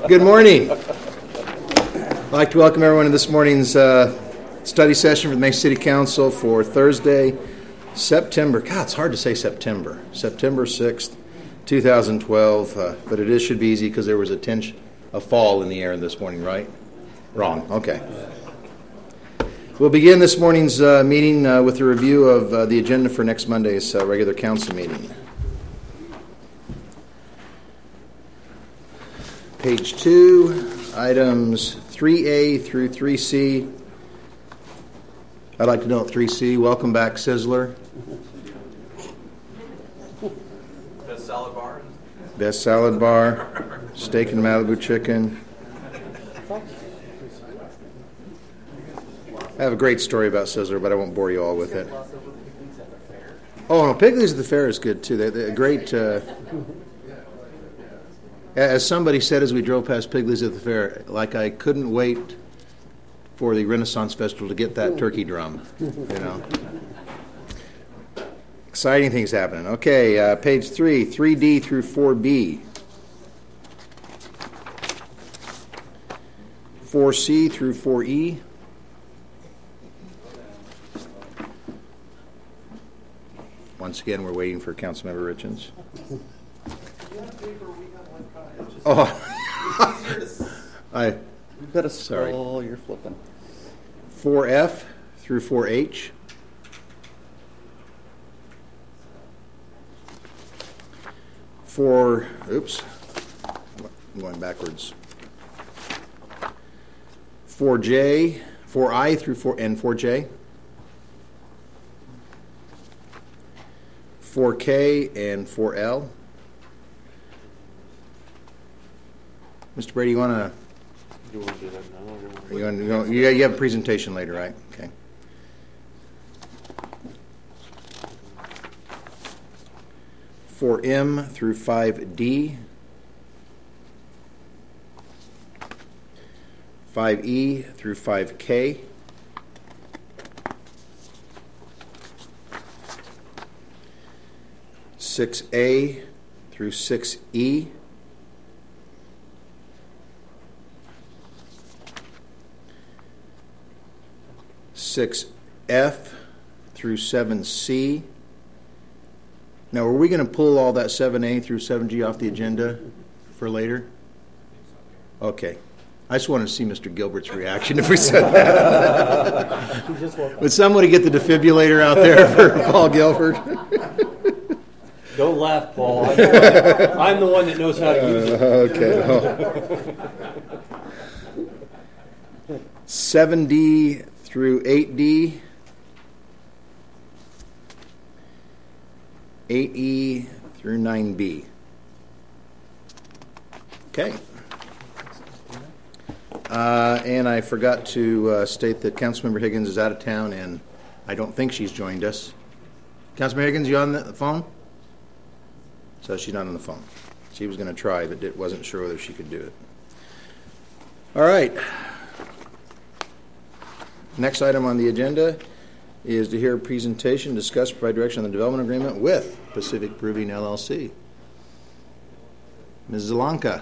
Good morning. I'd like to welcome everyone to this morning's study session for the Mesa City Council for Thursday, September. God, it's hard to say September 6th, 2012, but it should be easy because there was a fall in the air this morning, right? Wrong. Okay. We'll begin this morning's meeting with a review of the agenda for next Monday's regular council meeting. Page 2, items 3A through 3C. I'd like to note 3C, welcome back, Sizzler. Best salad bar. Best salad bar, steak and Malibu chicken. I have a great story about Sizzler, but I won't bore you all with it. Oh, no, Piggly's at the fair is good, too. They're great. As somebody said as we drove past Piggly's at the fair, like I couldn't wait for the Renaissance Festival to get that turkey drum, you know. Exciting things happening. Okay, page 3, 3D through 4B. 4C through 4E. Once again, we're waiting for Councilmember Richens. You've got to scroll. You're flipping. 4F through 4H. I'm going backwards. 4J, 4I through 4J. 4K and 4L. Mr. Brady, you want to? You want to do that You now? have a presentation later, right? Okay. For M through 5D, 5E through 5K, 6A through 6E, 6F through 7C. Now, are we going to pull all that 7A through 7G off the agenda for later? Okay. I just wanted to see Mr. Gilbert's reaction if we said that. Would somebody get the defibrillator out there for Paul Gilbert? Don't laugh, Paul. I'm the one that knows how to use it. Okay. 7D through 8D, 8E through 9B. Okay. And I forgot to state that Councilmember Higgins is out of town, and I don't think she's joined us. Councilmember Higgins, you on the phone? So she's not on the phone. She was going to try, but wasn't sure whether she could do it. All right. Next item on the agenda is to hear a presentation, discuss, provide direction on the development agreement with Pacific Proving LLC. Ms. Zelanka,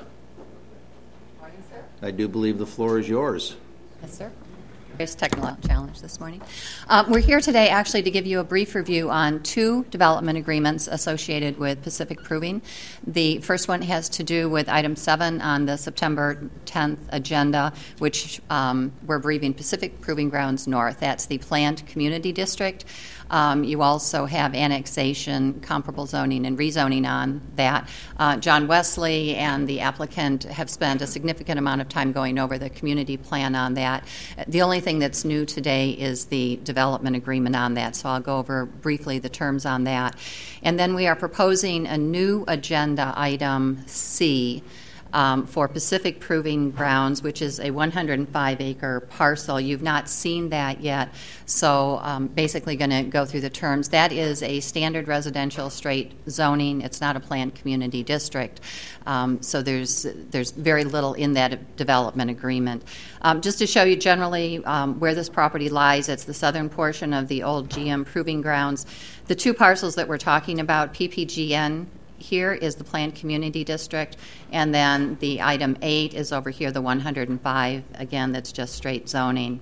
I do believe the floor is yours. Yes, sir. There's technical challenge this morning. We're here today actually to give you a brief review on two development agreements associated with Pacific Proving. The first one has to do with item 7 on the September 10th agenda, which we're abbreviating Pacific Proving Grounds North. That's the planned community district. You also have annexation, comparable zoning, and rezoning on that. John Wesley and the applicant have spent a significant amount of time going over the community plan on that. The only thing that's new today is the development agreement on that, so I'll go over briefly the terms on that. And then we are proposing a new agenda item C for Pacific Proving Grounds, which is a 105-acre parcel. You've not seen that yet, so basically going to go through the terms. That is a standard residential straight zoning. It's not a planned community district, so there's very little in that development agreement. Just to show you generally where this property lies, it's the southern portion of the old GM Proving Grounds. The two parcels that we're talking about, PPGN here is the planned community district, and then the item 8 is over here, the 105. Again, that's just straight zoning.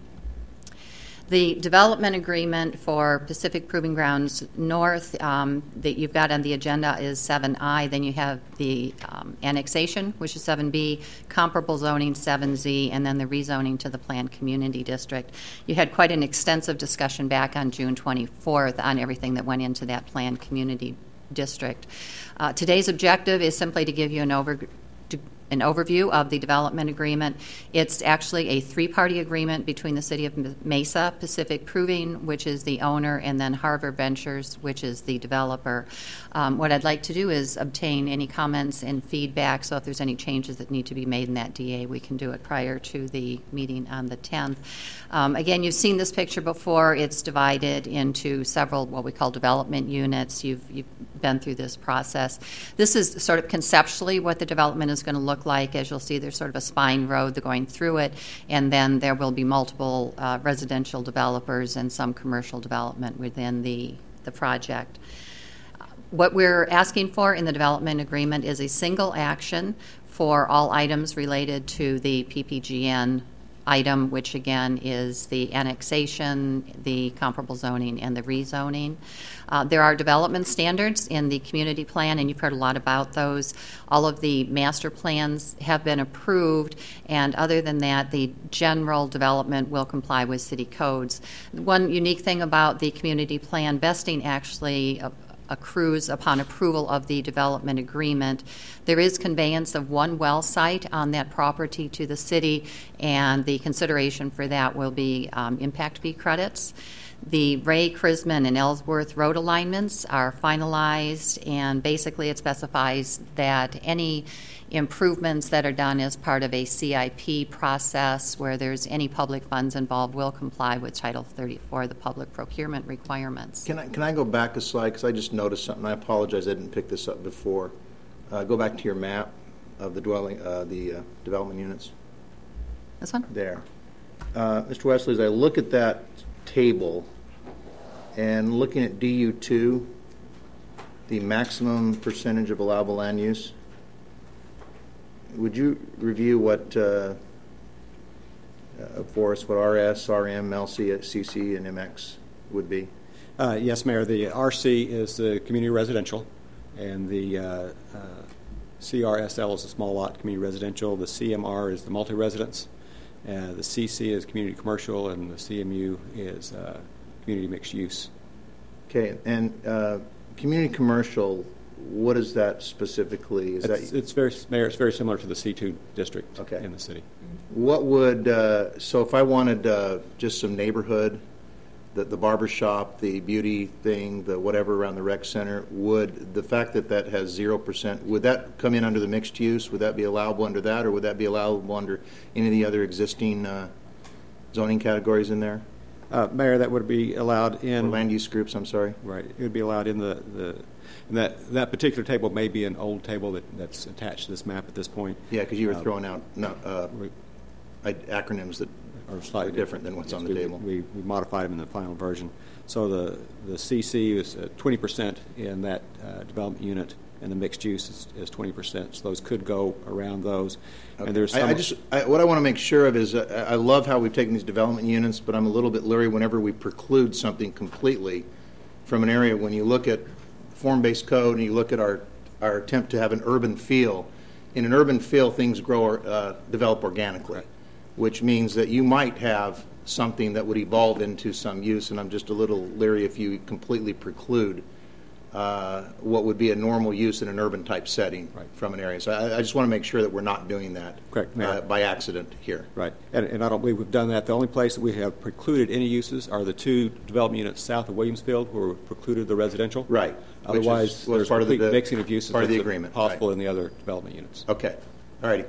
The development agreement for Pacific Proving Grounds North that you've got on the agenda is 7I. Then you have the annexation, which is 7B, comparable zoning 7Z, and then the rezoning to the planned community district. You had quite an extensive discussion back on June 24th on everything that went into that planned community district. Today's objective is simply to give you an overview of the development agreement. It's actually a three-party agreement between the City of Mesa, Pacific Proving, which is the owner, and then Harvard Ventures, which is the developer. What I'd like to do is obtain any comments and feedback, so if there's any changes that need to be made in that DA, we can do it prior to the meeting on the 10th. Again, you've seen this picture before. It's divided into several what we call development units. You've been through this process. This is sort of conceptually what the development is going to look like. As you'll see, there's sort of a spine road going through it, and then there will be multiple residential developers and some commercial development within the project. What we're asking for in the development agreement is a single action for all items related to the PPGN item, which again is the annexation, the comparable zoning, and the rezoning. There are development standards in the community plan, and you've heard a lot about those. All of the master plans have been approved, and other than that, the general development will comply with city codes. One unique thing about the community plan vesting actually accrues upon approval of the development agreement. There is conveyance of one well site on that property to the city, and the consideration for that will be impact fee credits. The Ray, Chrisman, and Ellsworth road alignments are finalized, and basically it specifies that any improvements that are done as part of a CIP process where there's any public funds involved will comply with Title 34, the public procurement requirements. Can I go back a slide, because I just noticed something. I apologize, I didn't pick this up before. Go back to your map of the development units. This one? There. Mr. Wesley, as I look at that table and looking at DU2, the maximum percentage of allowable land use, would you review what for us what RS, RM, LC, CC, and MX would be? Yes, Mayor. The RC is the community residential, and the CRSL is the small lot community residential. The CMR is the multi-residence. The CC is community commercial, and the CMU is community mixed use. Okay, and community commercial, what is that specifically? It's very similar to the C2 district in the city. What would so if I wanted just some neighborhood, the barber shop, the beauty thing, the whatever around the rec center, would the fact that that has 0%, would that come in under the mixed use? Would that be allowable under that, or would that be allowable under any of the other existing zoning categories in there? Mayor, that would be allowed in... Or land use groups, I'm sorry. Right. It would be allowed in that particular table may be an old table that's attached to this map at this point. Yeah, because you were throwing out acronyms that are slightly different than what's on the table. We modified them in the final version. So the CC is 20% in that development unit, and the mixed use is 20%. So those could go around those. Okay. And there's what I want to make sure of is I love how we've taken these development units, but I'm a little bit leery whenever we preclude something completely from an area. When you look at form-based code and you look at our attempt to have an urban feel, in an urban feel things develop organically, right, which means that you might have something that would evolve into some use, and I'm just a little leery if you completely preclude what would be a normal use in an urban type setting, right, from an area. So I just want to make sure that we're not doing that. Correct, by accident here. Right, and I don't believe we've done that. The only place that we have precluded any uses are the two development units south of Williamsfield, where we've precluded the residential. Right. Otherwise, there's part of the mixing of uses part of the agreement possible, right, in the other development units. Okay. All righty.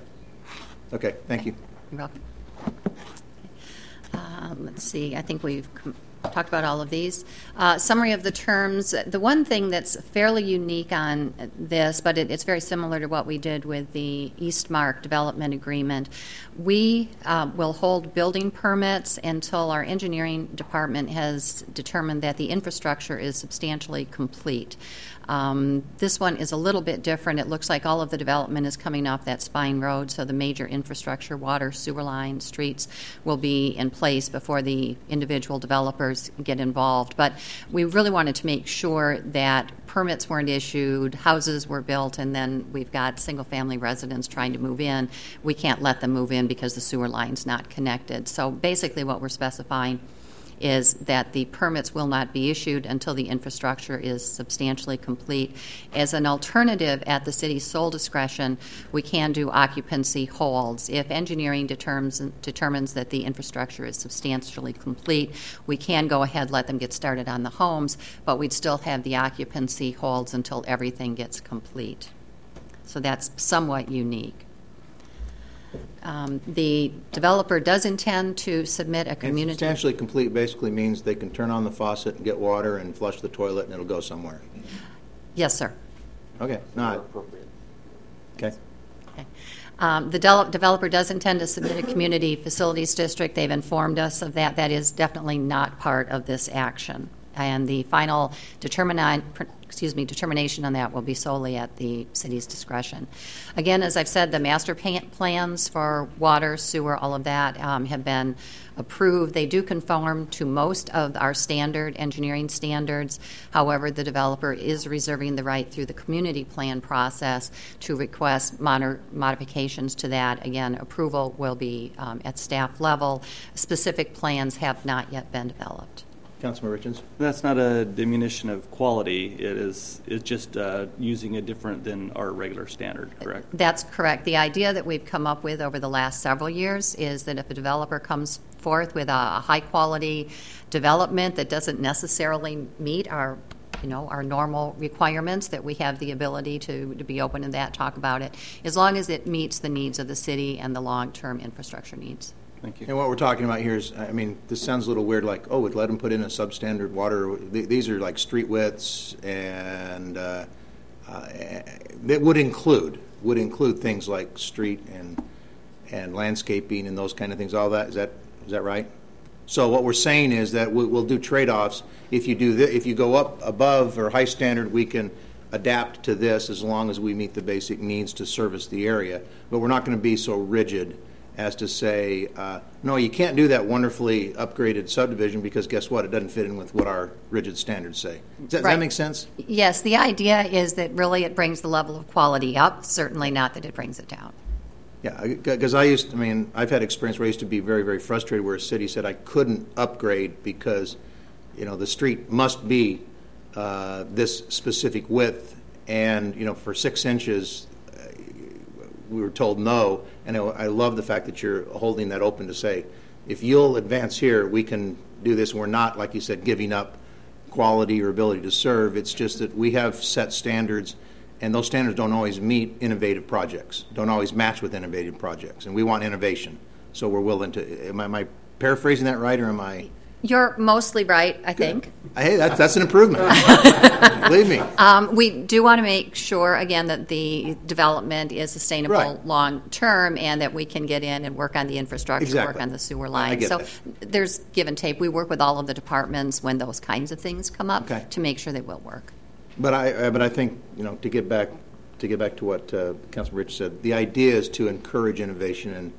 Okay. Thank you. You're welcome. Let's see. I think we've talked about all of these. Summary of the terms. The one thing that's fairly unique on this, but it's very similar to what we did with the Eastmark development agreement, we will hold building permits until our engineering department has determined that the infrastructure is substantially complete. This one is a little bit different. It looks like all of the development is coming off that spine road, so the major infrastructure, water, sewer lines, streets, will be in place before the individual developers get involved. But we really wanted to make sure that permits weren't issued, houses were built, and then we've got single-family residents trying to move in. We can't let them move in because the sewer line's not connected. So basically what we're specifying is that the permits will not be issued until the infrastructure is substantially complete. As an alternative, at the city's sole discretion, we can do occupancy holds. If engineering determines that the infrastructure is substantially complete, we can go ahead, let them get started on the homes, but we'd still have the occupancy holds until everything gets complete. So that's somewhat unique. The developer does intend to submit a community... Substantially complete basically means they can turn on the faucet and get water and flush the toilet and it'll go somewhere. Yes, sir. Okay, not. Okay. Okay. The developer does intend to submit a community facilities district. They've informed us of that. That is definitely not part of this action. And the final determination on that will be solely at the city's discretion. Again, as I've said, the master plans for water, sewer, all of that have been approved. They do conform to most of our standard engineering standards. However, the developer is reserving the right through the community plan process to request modifications to that. Again, approval will be at staff level. Specific plans have not yet been developed. Councilman Richards? That's not a diminution of quality. It's just using it different than our regular standard, correct? That's correct. The idea that we've come up with over the last several years is that if a developer comes forth with a high-quality development that doesn't necessarily meet our normal requirements, that we have the ability to be open to that, talk about it, as long as it meets the needs of the city and the long-term infrastructure needs. Thank you. And what we're talking about here is, I mean, this sounds a little weird, like, oh, we'd let them put in a substandard water. These are like street widths, and it would include things like street and landscaping and those kind of things. All that is that right? So what we're saying is that we'll do trade-offs. If you go up above or high standard, we can adapt to this as long as we meet the basic needs to service the area. But we're not going to be so rigid as to say, no, you can't do that wonderfully upgraded subdivision because guess what? It doesn't fit in with what our rigid standards say. Does that make sense? Yes, the idea is that really it brings the level of quality up, certainly not that it brings it down. Yeah, because I've had experience where I used to be very, very frustrated where a city said I couldn't upgrade because, the street must be this specific width, and, for 6 inches, we were told no, and I love the fact that you're holding that open to say, if you'll advance here, we can do this. And we're not, like you said, giving up quality or ability to serve. It's just that we have set standards, and those standards don't always meet innovative projects, don't always match with innovative projects, and we want innovation. So we're willing to. Am I paraphrasing that right, or am I? You're mostly right, I think. Hey, that's an improvement. Believe me. We do want to make sure, again, that the development is sustainable long-term and that we can get in and work on the infrastructure, work on the sewer line. So there's give and take. We work with all of the departments when those kinds of things come up to make sure they will work. But I think, to get back to what Councilman Rich said, the idea is to encourage innovation and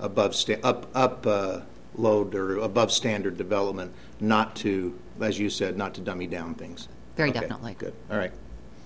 load or above standard development, not to, as you said, not to dummy down things. Very definitely. Good. All right.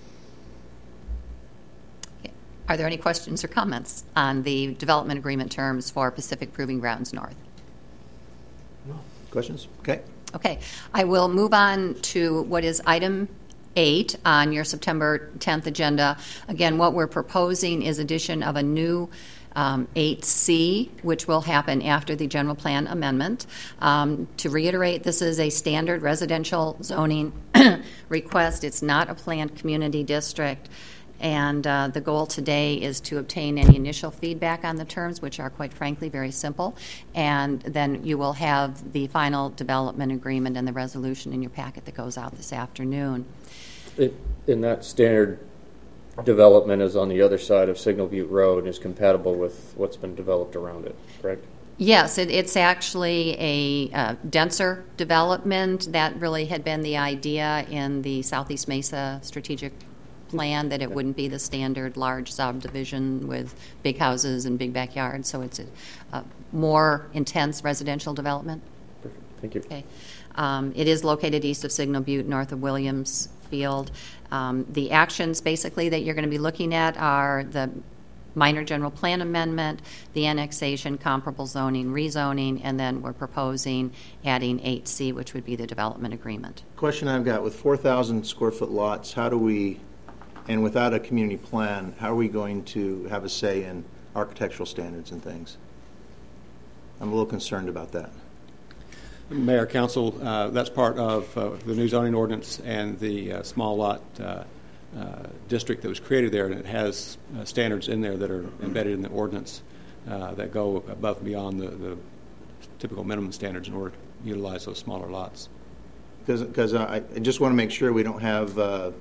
Okay. Are there any questions or comments on the development agreement terms for Pacific Proving Grounds North? No. Questions? Okay. Okay. I will move on to what is item 8 on your September 10th agenda. Again, what we're proposing is addition of a new 8C, which will happen after the general plan amendment. To reiterate, this is a standard residential zoning request. It's not a planned community district. And the goal today is to obtain any initial feedback on the terms, which are, quite frankly, very simple. And then you will have the final development agreement and the resolution in your packet that goes out this afternoon. In that standard development is on the other side of Signal Butte Road and is compatible with what's been developed around it, correct? Yes, it's actually a denser development. That really had been the idea in the Southeast Mesa strategic plan, that it wouldn't be the standard large subdivision with big houses and big backyards. So it's a more intense residential development. Perfect. Thank you. Okay. It is located east of Signal Butte, north of Williams Field. The actions basically that you're going to be looking at are the minor general plan amendment, the annexation, comparable zoning, rezoning, and then we're proposing adding 8C, which would be the development agreement. Question I've got, with 4,000 square foot lots, how do we, and without a community plan, how are we going to have a say in architectural standards and things? I'm a little concerned about that. Mayor, Council, that's part of the new zoning ordinance and the small lot district that was created there, and it has standards in there that are embedded in the ordinance that go above and beyond the typical minimum standards in order to utilize those smaller lots. Because I just want to make sure we don't have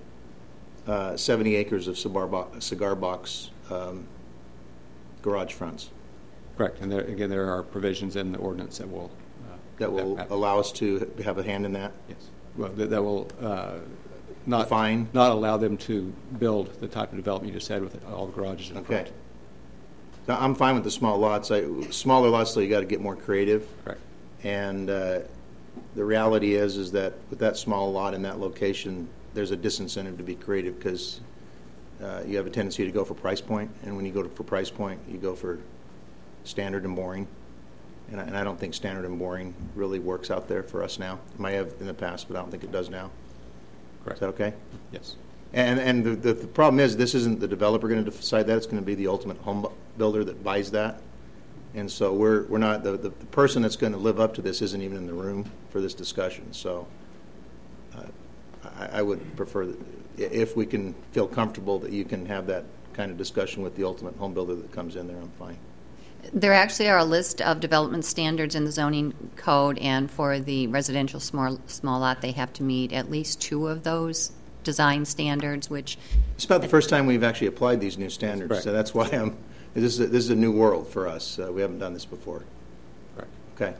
70 acres of cigar box garage fronts. Correct, and there are provisions in the ordinance that will allow us to have a hand in that. Yes, well, that will not allow them to build the type of development you just said with all the garages in front. So I'm fine with the small lots. Smaller lots, though, you got to get more creative. Correct. And the reality is that with that small lot in that location, there's a disincentive to be creative because you have a tendency to go for price point, and when you go for price point, you go for standard and boring. And I don't think standard and boring really works out there for us now. It might have in the past, but I don't think it does now. Correct. Is that okay? Yes. And the problem is, this isn't the developer going to decide that. It's going to be the ultimate home builder that buys that. And so we're not, the person that's going to live up to this isn't even in the room for this discussion. So I would prefer that if we can feel comfortable that you can have that kind of discussion with the ultimate home builder that comes in there, I'm fine. There actually are a list of development standards in the zoning code, and for the residential small lot, they have to meet at least 2 of those design standards, which... It's about the first time we've actually applied these new standards, right. So that's why this is a new world for us. We haven't done this before. Correct. Okay.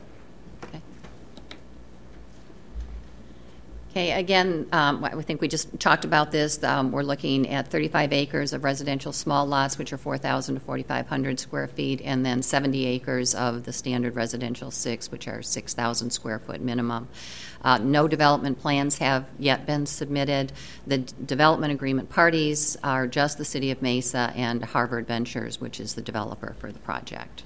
Okay, again, I think we just talked about this. We're looking at 35 acres of residential small lots, which are 4,000 to 4,500 square feet, and then 70 acres of the standard residential 6, which are 6,000 square foot minimum. No development plans have yet been submitted. The development agreement parties are just the City of Mesa and Harvard Ventures, which is the developer for the project.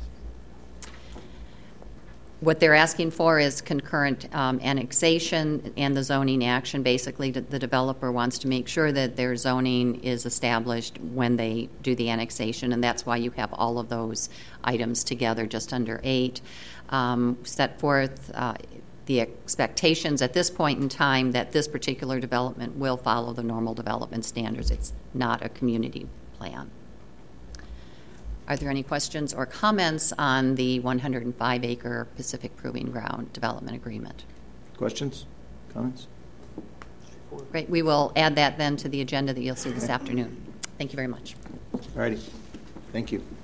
What they're asking for is concurrent annexation and the zoning action. Basically, the developer wants to make sure that their zoning is established when they do the annexation, and that's why you have all of those items together, just under 8. Set forth the expectations at this point in time that this particular development will follow the normal development standards. It's not a community plan. Are there any questions or comments on the 105-acre Pacific Proving Ground development agreement? Questions? Comments? Great. We will add that then to the agenda that you'll see this afternoon. Thank you very much. All righty. Thank you.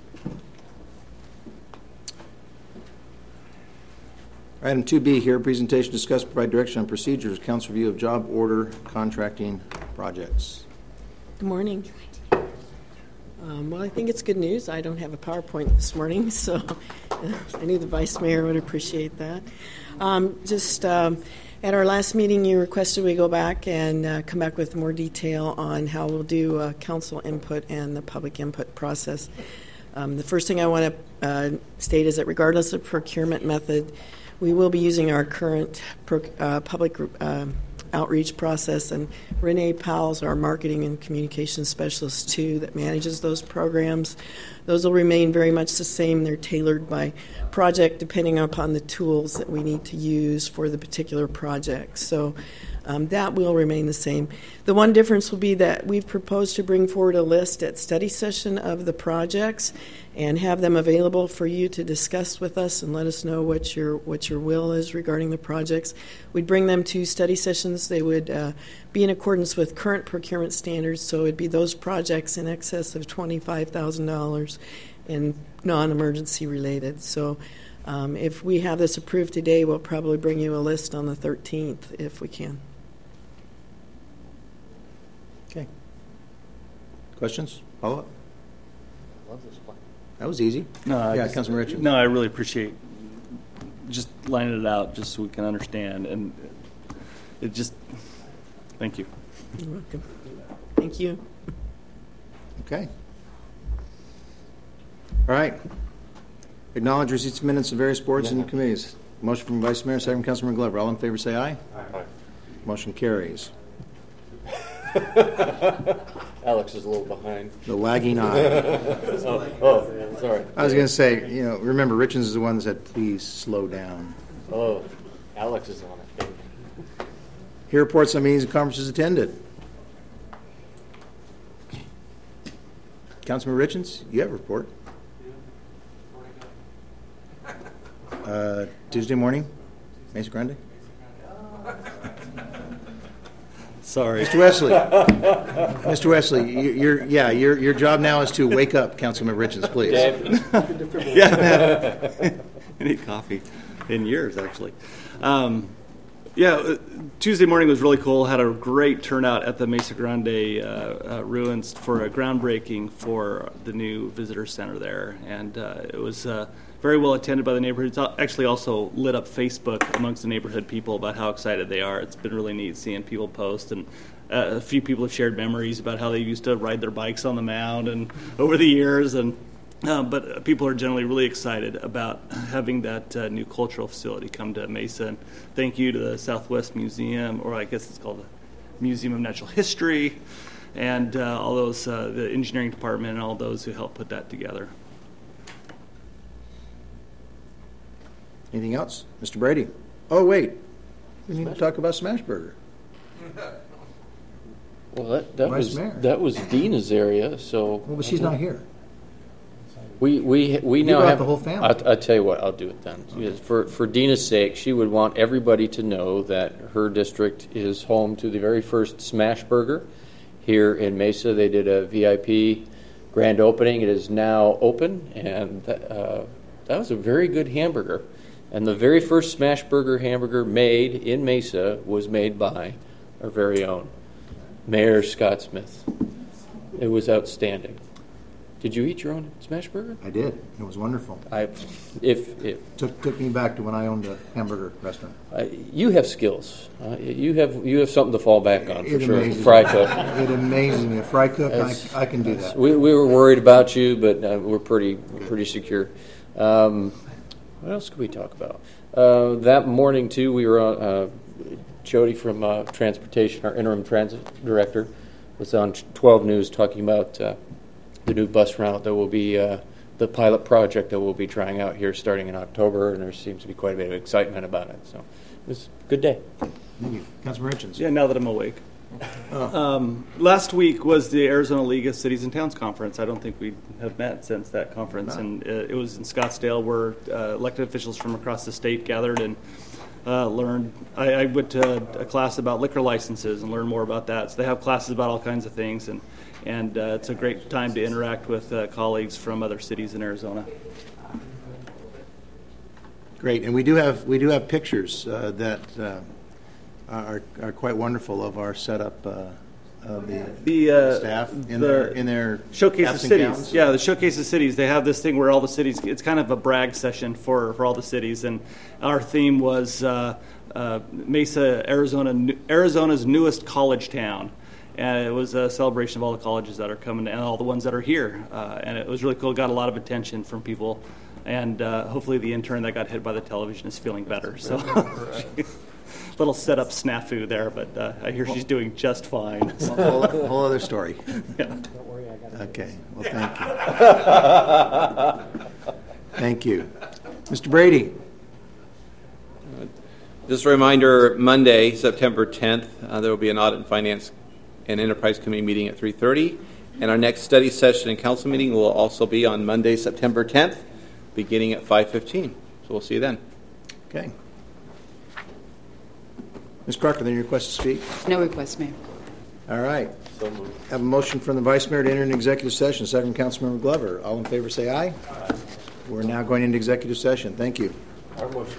Item 2B here, presentation, discuss, provide direction on procedures, council review of job order contracting projects. Good morning. Well, I think it's good news. I don't have a PowerPoint this morning, so I knew the Vice Mayor would appreciate that. At our last meeting, you requested we go back and come back with more detail on how we'll do council input and the public input process. The first thing I want to state is that regardless of procurement method, we will be using our current public outreach process, and Renee Powell's our marketing and communications specialist too that manages those programs. Those will remain very much the same. They're tailored by project depending upon the tools that we need to use for the particular project. So That will remain the same. The one difference will be that we've proposed to bring forward a list at study session of the projects and have them available for you to discuss with us and let us know what your will is regarding the projects. We'd bring them to study sessions. They would be in accordance with current procurement standards, so it would be those projects in excess of $25,000 and non-emergency related. So if we have this approved today, we'll probably bring you a list on the 13th if we can. Okay. Questions? Follow-up? Love this plan. That was easy. Councilman Richards. No, I really appreciate just lining it out just so we can understand. And it just, thank you. You're welcome. Thank you. Okay. All right. Acknowledge receipts of minutes of various boards and committees. Motion from Vice Mayor, second from Councilman Glover. All in favor say aye. Aye. Motion carries. Alex is a little behind. The lagging eye. Sorry. I was going to say, remember, Richards is the one that said, please slow down. Oh, Alex is on it. Here reports on meetings and conferences attended. Councilman Richards, you have a report. Tuesday morning, Mesa Grande. Sorry. Mr. Wesley. Mr. Wesley, your job now is to wake up Councilman Richards, please. Yeah. I need coffee in years, actually. Tuesday morning was really cool. Had a great turnout at the Mesa Grande ruins for a groundbreaking for the new visitor center there. And it was very well attended by the neighborhood. It's actually also lit up Facebook amongst the neighborhood people about how excited they are. It's been really neat seeing people post, and a few people have shared memories about how they used to ride their bikes on the mound and over the years. And but people are generally really excited about having that new cultural facility come to Mesa. And thank you to the Southwest Museum, or I guess it's called the Museum of Natural History, and all those, the engineering department and all those who helped put that together. Anything else? Mr. Brady? Oh, wait. We need to talk about Smashburger. Well, Vice Mayor. that was Dina's area, so. Well, but she's not here. We now brought have the whole family. I'll tell you what, I'll do it then. Because for Dina's sake, she would want everybody to know that her district is home to the very first Smashburger here in Mesa. They did a VIP grand opening. It is now open, and that was a very good hamburger. And the very first Smashburger hamburger made in Mesa was made by our very own Mayor Scott Smith. It was outstanding. Did you eat your own Smashburger? I did. It was wonderful. If Took me back to when I owned a hamburger restaurant. You have skills. You have something to fall back on for It sure. amazes Fry me. cook. It amazes me. A fry cook, I can do that. We were worried about you, but we're pretty secure. What else could we talk about? That morning too, we were on. Jody from Transportation, our interim transit director, was on 12 News talking about the new bus route that will be the pilot project that we'll be trying out here starting in October, and there seems to be quite a bit of excitement about it. So it was a good day. Thank you. Councilman Richards. Yeah, now that I'm awake. Last week was the Arizona League of Cities and Towns Conference. I don't think we have met since that conference. No. And it was in Scottsdale where elected officials from across the state gathered and learned. I went to a class about liquor licenses and learned more about that. So they have classes about all kinds of things, and it's a great time to interact with colleagues from other cities in Arizona. Great, and we do have pictures that are quite wonderful of our setup of the staff in their showcase of caps and cities. gowns. Yeah, the showcase of cities. They have this thing where all the cities. It's kind of a brag session for all the cities, and our theme was Mesa, Arizona, Arizona's newest college town. And it was a celebration of all the colleges that are coming and all the ones that are here. And it was really cool. Got a lot of attention from people. And hopefully the intern that got hit by the television is feeling better. So little setup snafu there, but I hear she's doing just fine. Whole other story. Yeah. Don't worry, I got it. Okay, well, thank you. Thank you. Mr. Brady. Just a reminder, Monday, September 10th, there will be an Audit and Finance and Enterprise Committee meeting at 3:30. And our next study session and council meeting will also be on Monday, September 10th, beginning at 5:15. So we'll see you then. Okay. Ms. Crocker, then your request to speak? No request, Mayor. All right. Have a motion from the Vice Mayor to enter an executive session. Second, Councilmember Glover. All in favor say aye. Aye. We're now going into executive session. Thank you. Our motion.